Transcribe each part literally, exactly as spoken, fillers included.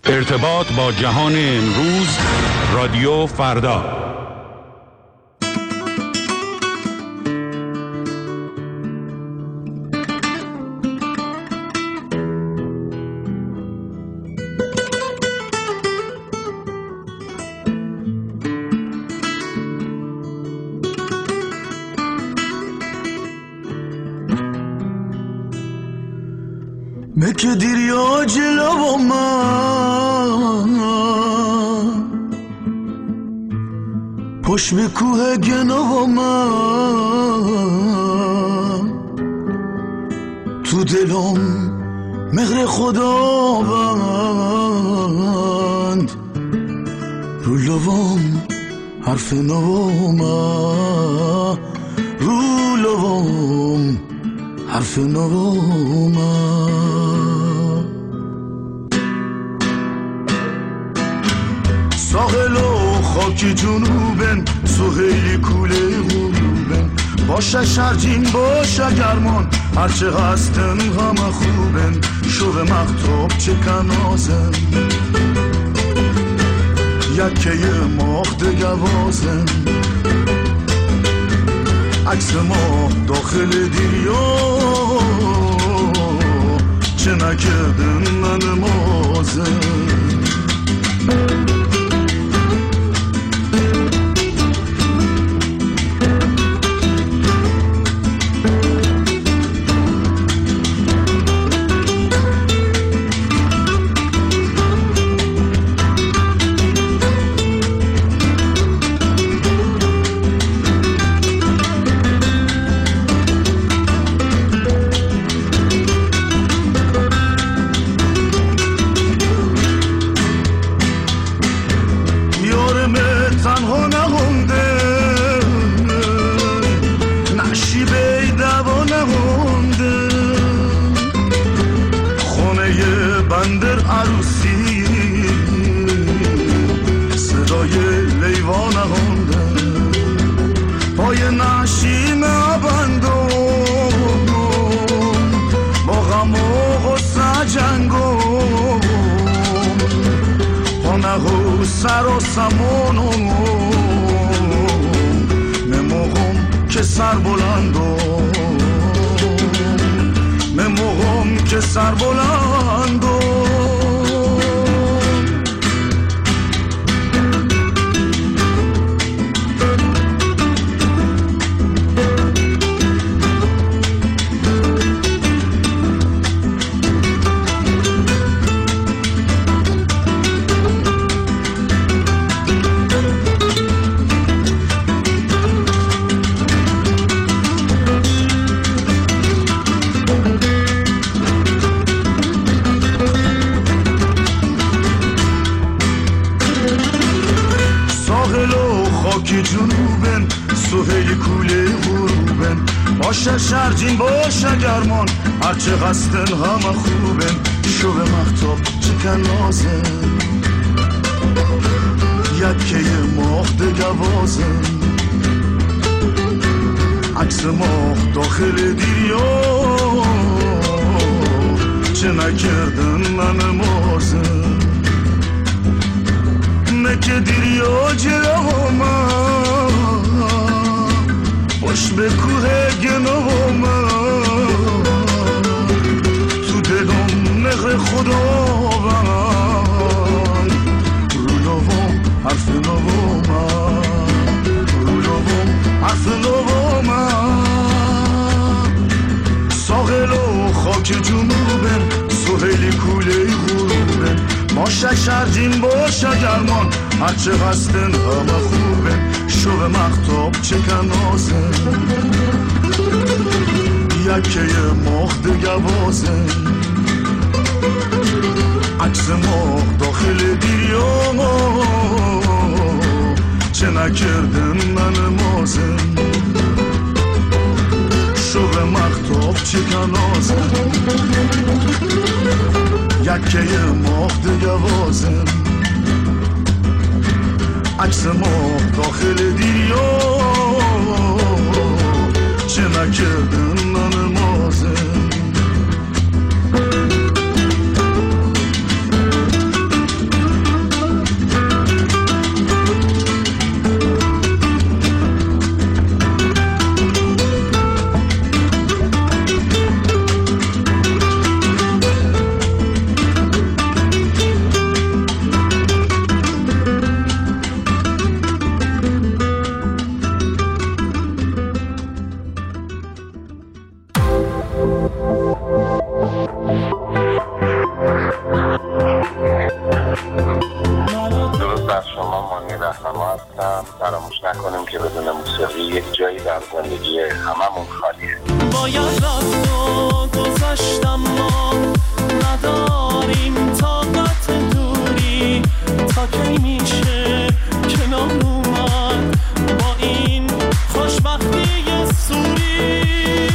ارتباط با جهان امروز، رادیو فردا. مکه دیریا جلو من پشت به کوه گنو من تو دلم مهر خداوند رو لبام حرف نو من رو لبام حرف نو من ساحل و خاک جنوبن سهیلی کوله غروبن باشه شرجین باشه گرمان هرچه هستن همه خوبن شوه مختوب چه کنازن یکه ماه دگوازن عکس ما داخل دریا چه نکردن من مازن سر و سمونم مموغم که سر بلندم مموغم که سر بلندم سهیل کوله غروبن باشه شرجین باشه گرمان هرچه هستن همه خوبن شوه مختاب چکن لازم یکه ماه دگوازن عکس ماه داخل دریا چه نکردن من مازن مکه دریا جلو من پشت به کوه گنو من تو دلم مهر خداوند رو لبام حرف نو من رو لبام حرف نو من ساحل و خاک جنوبن سهیلی کوله غروبن باشه شرجین باشه گرمان هرچه هستن همه خوبن شوه مختاب چه کنازن یکه ماه دگوازن عکس ماه داخل دریا چه نکردن من مازن شوه مختاب چه کنازن یکه ماه دگوازن عکس ماه داخل دریا چه نکردن من مازن زندگی هممون خالیه. باید رفت و گذاشتم ما نداریم طاقت دوری تا کی میشه کنار اومد با این خوشبختی سوری.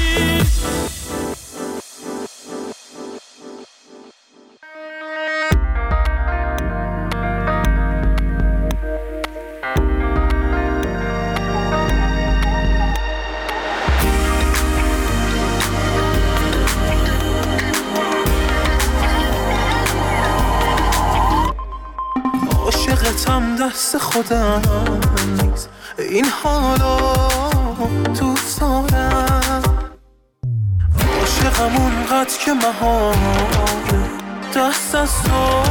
عاشقتم دست خودم نیست این حالا دوست دارم، عاشقم اونقدر که مهاره دست از تو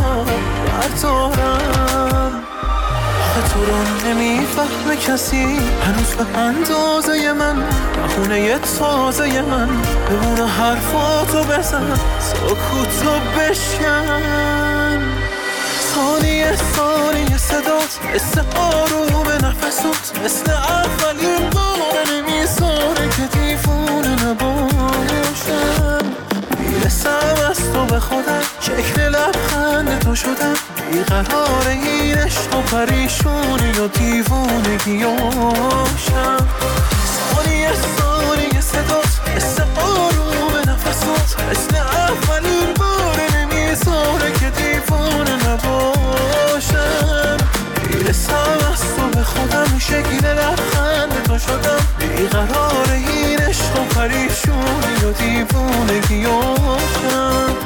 بردارم. آخه تو رو نمیفهمه کسی هنوز به اندازه من، بخونه یه تازه من بمونه حرفاتو بزن سکوتو بشکن. ثانیه ثانیه صدات مثل آروم نفسات، مثل اولین بار نمیذاره که دیوونه نباشم. میرسم از تو به خودم شکل لبخند تو شدم، بیقرار این عشق و پریشونی و دیوونگیاشم. ثانیه ثانیه صدات مثل آروم نفسات، مثل اولین بار نمیذاره که دیوونه نباشم. میرسم از تو به خودم شکل لبخند تو شدم، بیقرار این عشق و پریشونی و دیوونگیاشم.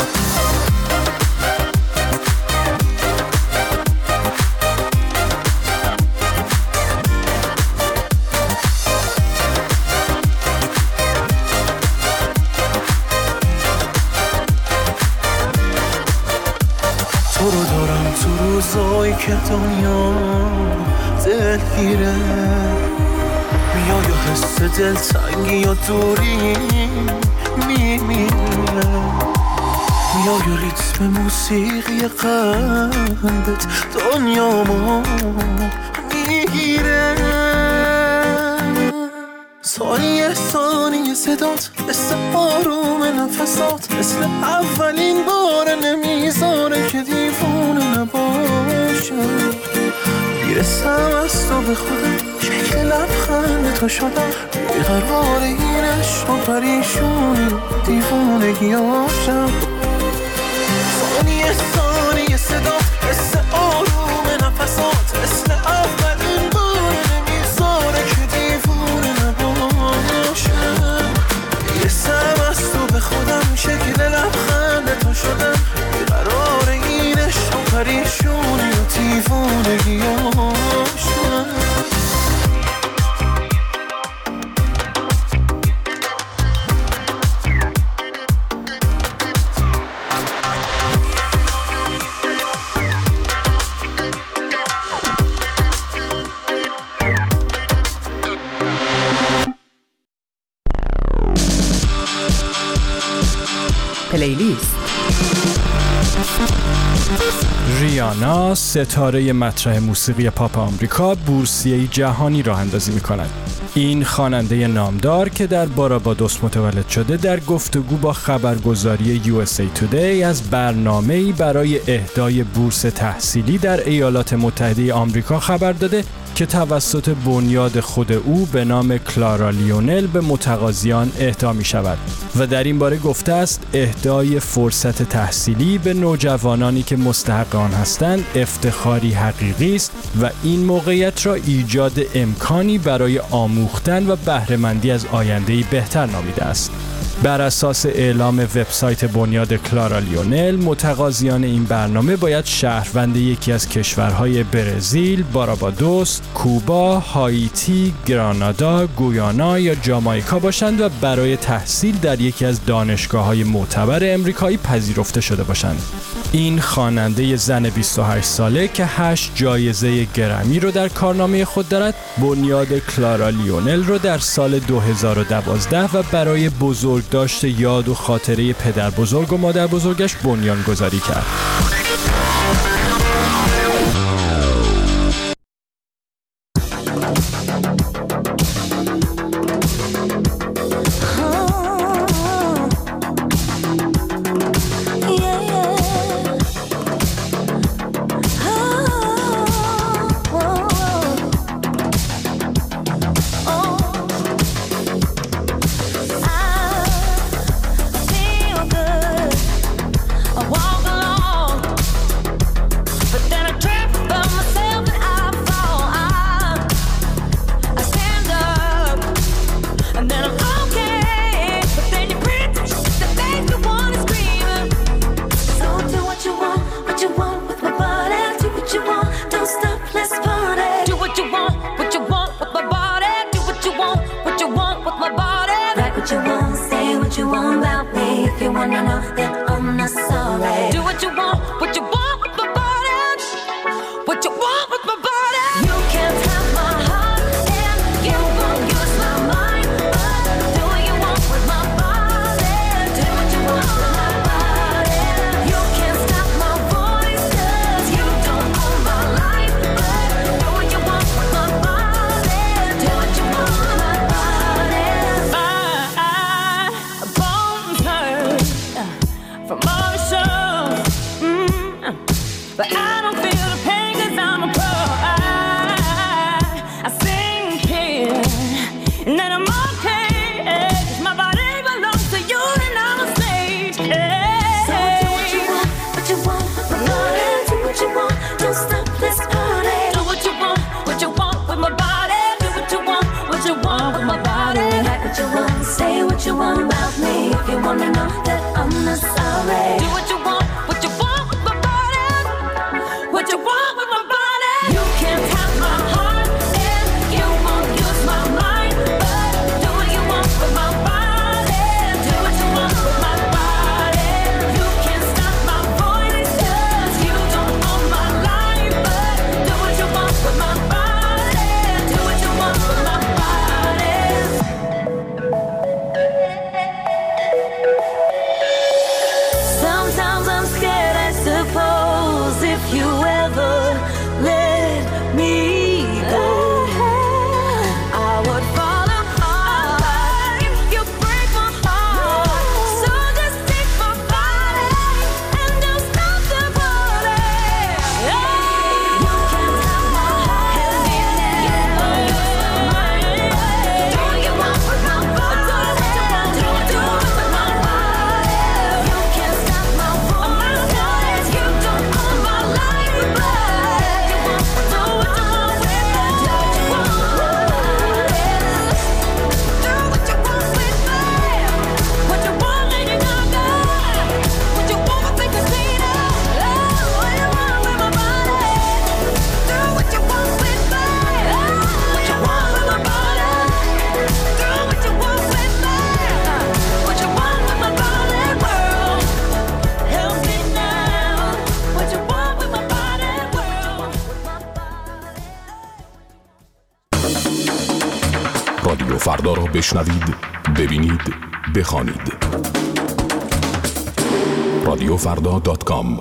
تو رو دارم تو روزایی که دنیا دلگیره، میای و حس دلتنگی و دوری میمیره، میای و ریتم موسیقی قلبت دنیامو میگیره. ثانیه ثانیه صدات مثل آروم نفسات، مثل اولین بار نمیذاره که دیوونه نباشم. میرسم از تو به خودم شکل لبخند تو شدم، بیقرار این عشق و پریشونی دیوونگیاشم. ثانیه ثانیه صدات مثل آروم نفسات، مثل اولین بار نمیذاره که دیوونه نباشم. میرسم از تو به خودم شکل لبخند تو شدم، بیقرار این عشق و پریشونی و دیوونگیاشم. پلیلیست. ریانا ستاره مطرح موسیقی پاپ آمریکا بورسیه جهانی راه اندازی می‌کند. این خواننده نامدار که در باربادوس متولد شده در گفتگو با خبرگزاری یو اس ای تودی از برنامه‌ای برای اهدای بورس تحصیلی در ایالات متحده آمریکا خبر داده که توسط بنیاد خود او به نام کلارا لیونل به متقاضیان اهدا می شود و در این باره گفته است اهدای فرصت تحصیلی به نوجوانانی که مستحق آن هستند افتخاری حقیقی است و این موقعیت را ایجاد امکانی برای آموختن و بهره‌مندی از آینده‌ای بهتر نامیده است. بر اساس اعلام وبسایت بنیاد کلارا لیونل، متقاضیان این برنامه باید شهروند یکی از کشورهای برزیل، باربادوس، کوبا، هایتی، گرانادا، گویانا یا جامائیکا باشند و برای تحصیل در یکی از دانشگاه‌های معتبر امریکایی پذیرفته شده باشند. این خواننده زن بیست و هشت ساله که هشت جایزه گرمی رو در کارنامه خود دارد، بنیاد کلارا لیونل رو در سال دو هزار و دوازده و برای بزرگداشت یاد و خاطره پدر بزرگ و مادر بزرگش بنیانگذاری کرد. but I don't feel the pain 'cause I'm a pro. I, I sing here, and then I'm okay. 'Cause my body belongs to you, and I'm a slave. Hey. So do what you want, what you want, my body. Do what you want, don't stop this party. Do what you want, what you want with my body. Do what you want, what you want with my body. Like what you want, say what you want about me. If you wanna know that I'm not sorry. Do what you want, what you want with my body. What you want with my body. You can't have my heart and you won't use my mind. But do what you want with my body. Do what you want with my body. You can't stop my voice 'cause you don't own my life. But do what you want with my body. Do what you want with my body. Sometimes I'm scared, I suppose, if you ever let me go, I would fall apart if you break my heart. So just take my body and don't stop the party. You can't have my heart and you won't use my mind. Do what you want with my body. Do what you want with my body. You can't stop my voice. You don't own my life. But you want to do what you want with me. Do what you want with my body. Do what you want with me. What you want, Lady Gaga. What you want with Christina. Oh, what you want with my body. Do what you want with me. What you want with my body. Do what you want with me. What you want with my body, world. Help me now. What you want with my body, world. رادیو فردا را بشنوید، ببینید، بخوانید. رادیو فردا دات کام.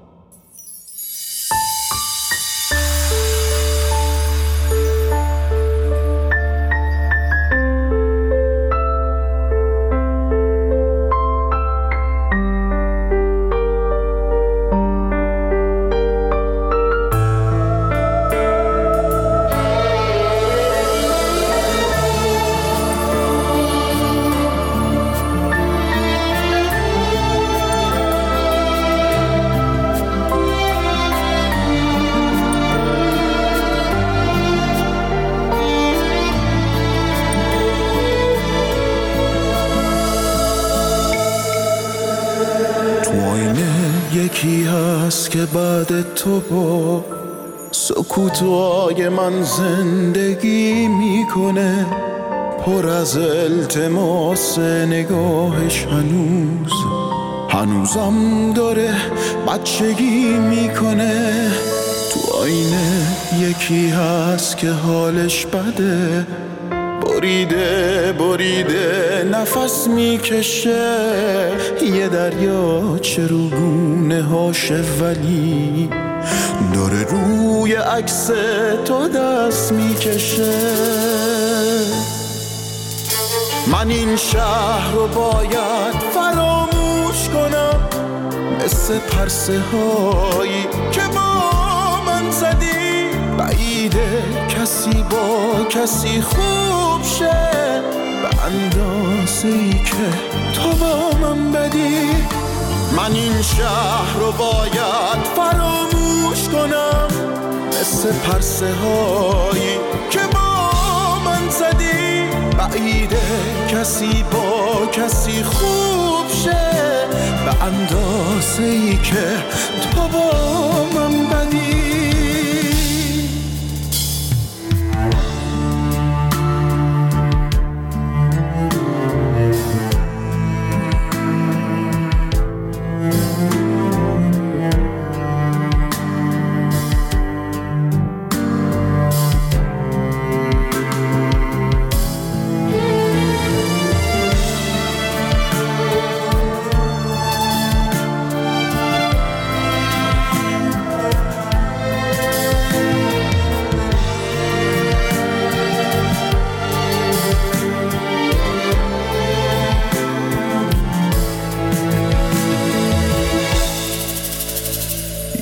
یکی هست که بعد تو با سکوتای من زندگی میکنه، پر از التماس نگاهش هنوز هنوزم داره بچگی میکنه. تو آینه یکی هست که حالش بده، بریده بریده نفس میکشه، یه دریا چروگونه هاشه ولی داره روی عکس تو دست میکشه. من این شهر رو باید فراموش کنم، مثل پرسه هایی که با من زدی، بعیده کسی با کسی خوب شه به اندازه ای که تو با من بدی. من این شهر رو باید فراموش کنم، مثل پرسه هایی که با من زدی، بعیده کسی با کسی خوب شه به اندازه ای که تو با من بدی.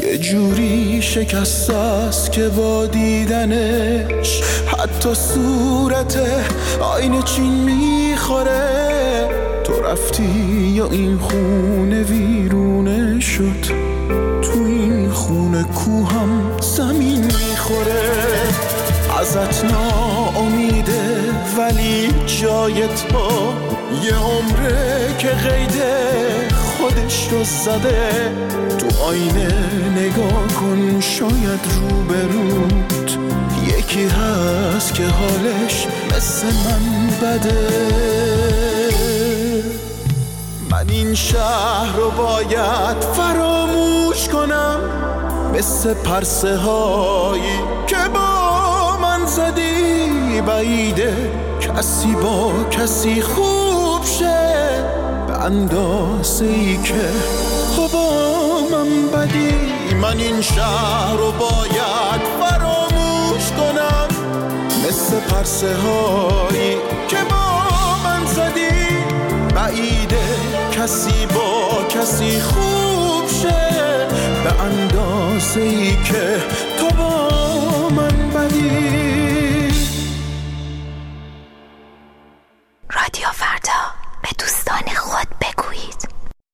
یه جوری شکست است که با دیدنش حتی صورت آینه چین میخوره. تو رفتی یا این خونه ویرونه شد، تو این خونه کوهم زمین میخوره. ازت ناامیده ولی جای تو یه عمره که قیده خودش رو زده. تو آینه نگاه کن، شاید روبروت یکی هست که حالش مثل من بده. من این شهر رو باید فراموش کنم، مثل پرسه هایی که با من زدی. بعیده کسی با کسی خوب شه به اندازه ای که تو با من بدی. من این شهر رو باید فراموش کنم، مثل پرسه هایی که با من زدی. بعیده کسی با کسی خوب شه به اندازه ای که تو با من بدی. رادیو فردا، به دوستان خود بگویید.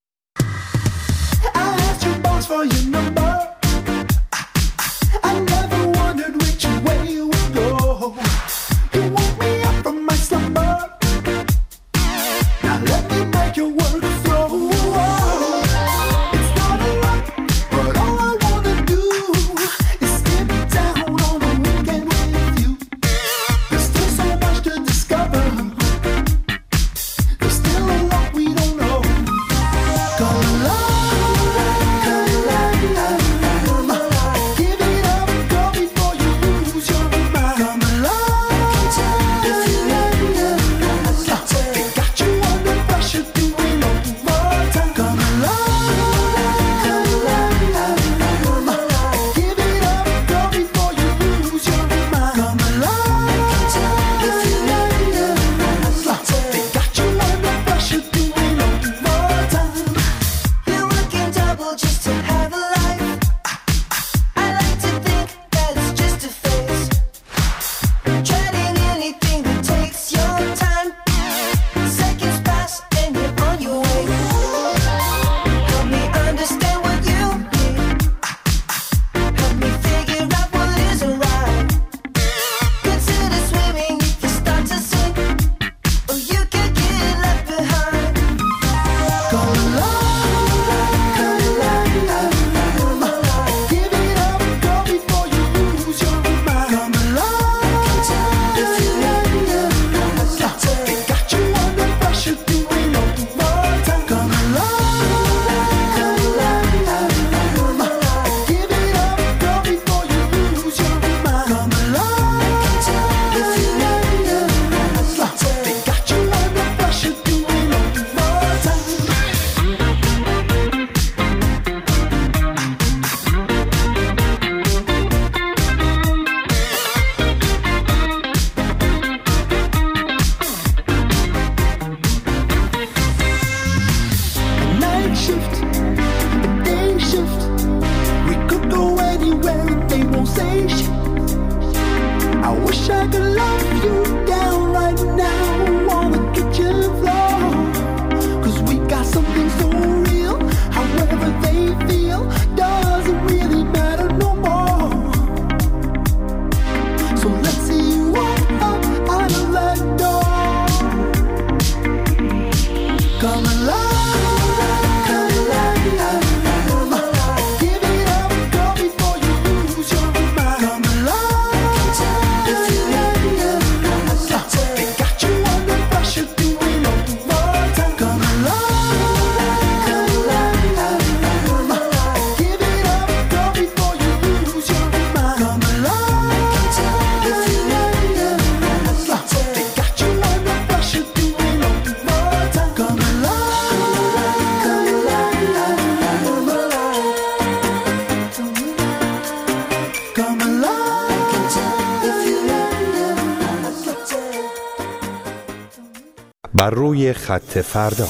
بر روی خط فردا.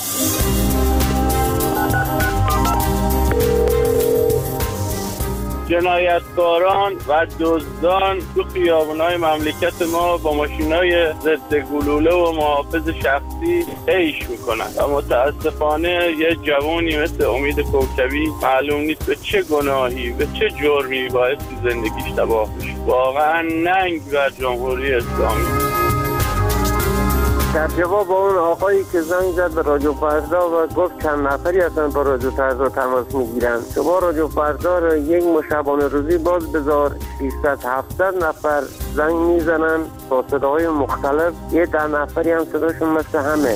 جنایتکاران و دزدان تو خیابونای مملکت ما با ماشینای ضد گلوله و محافظ شخصی عیش میکنن و متاسفانه یه جوانی مثل امید کوکبی معلوم نیست به چه گناهی به چه جرمی باعث زندگیش تباه بشه. واقعا ننگ بر جمهوری اسلامی. در جواب با اون آقایی که زنگ زد به رادیو فردا و گفت چند نفری هستن با رادیو فردا تماس میگیرن، شما رادیو فردا رو یک مشابهانه روزی باز بذار، ششصد هفتصد نفر زنگ میزنن با صداهای مختلف، یه ده نفری هم صداشون مثل همه.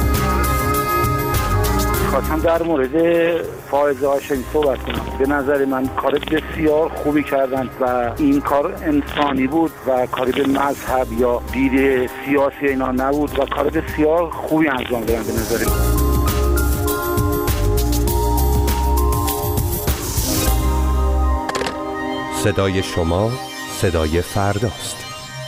خواستم در مورد فائزه هاشمی صحبت کنم. به نظر من کار بسیار خوبی کردن و این کار انسانی بود و کاری به مذهب یا دید سیاسی اینا نبود و کار بسیار خوبی انجام دادن به نظر من. صدای شما صدای فرداست.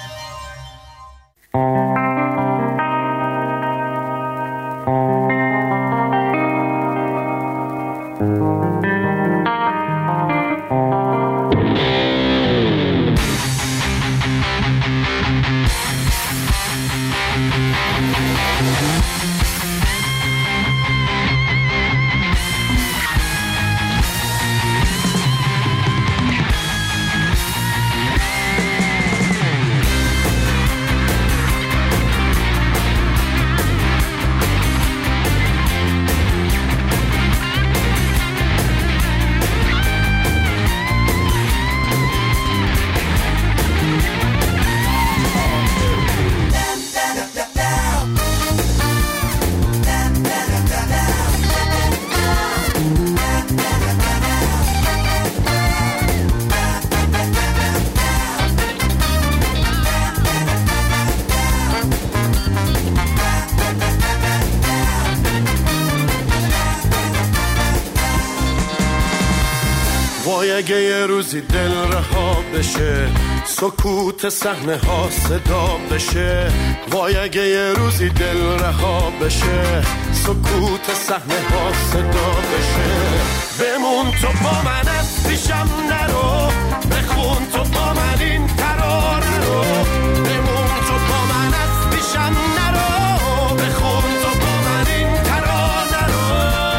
وای اگه یه روزی دل رها بشه، سکوت صحنه ها صدا بشه. وای اگه یه روزی دل رها بشه، سکوت صحنه ها صدا بشه. بمون تو با من از پیشم نرو، بخون تو با من این ترانه رو. بمون تو با من از پیشم نرو، بخون تو با من این ترانه رو.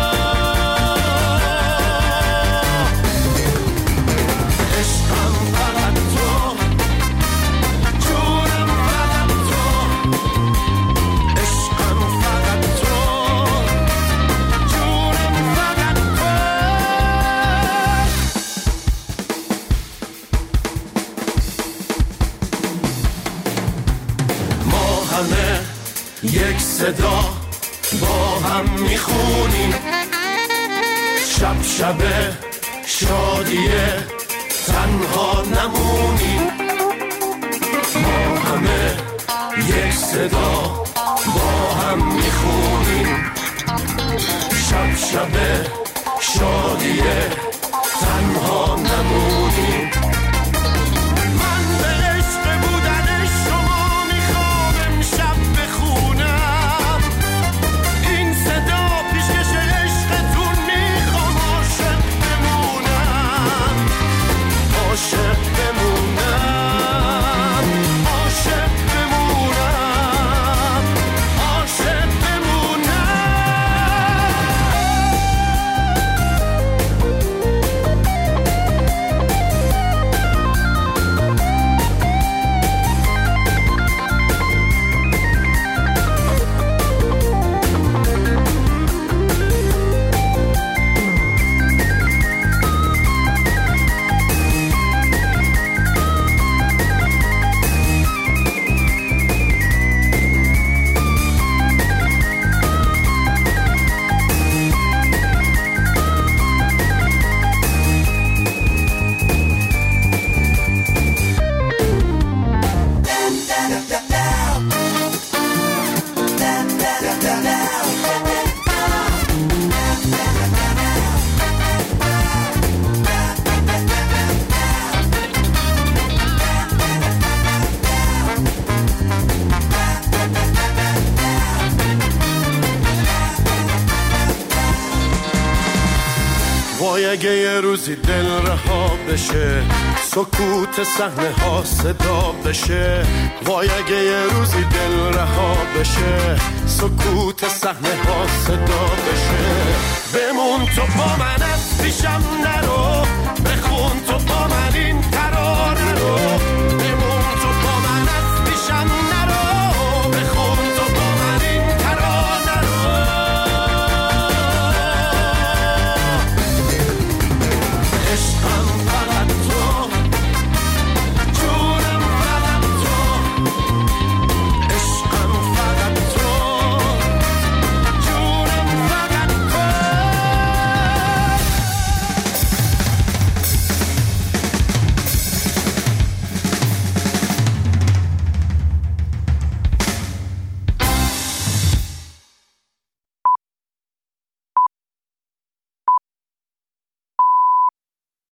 عشقم فقط تو، جونم فقط تو. عشقم فقط تو، جونم فقط تو. ما همه یک صدا با هم میخونیم، شب شب شادیه تنها نمونیم. ما همه یک صدا با هم میخونیم، شب شب شادیه تنها نمونیم. من به عشق بودن شما میخوام امشب بخونم این صدا، پیشکش عشقتون میخوام عاشق بمونم، عاشق بمونم، عاشق بمونم، عاشق بمونم. روزی دل رها بشه، سکوت صحنه ها صدا بشه. وای اگه یه روزی دل رها بشه، سکوت صحنه ها صدا بشه. بمون تو با من از پیشم نرو، بخون تو با من این ترانه رو. بمون تو با من از پیشم نرو، بخون تو با من این ترانه رو. عشق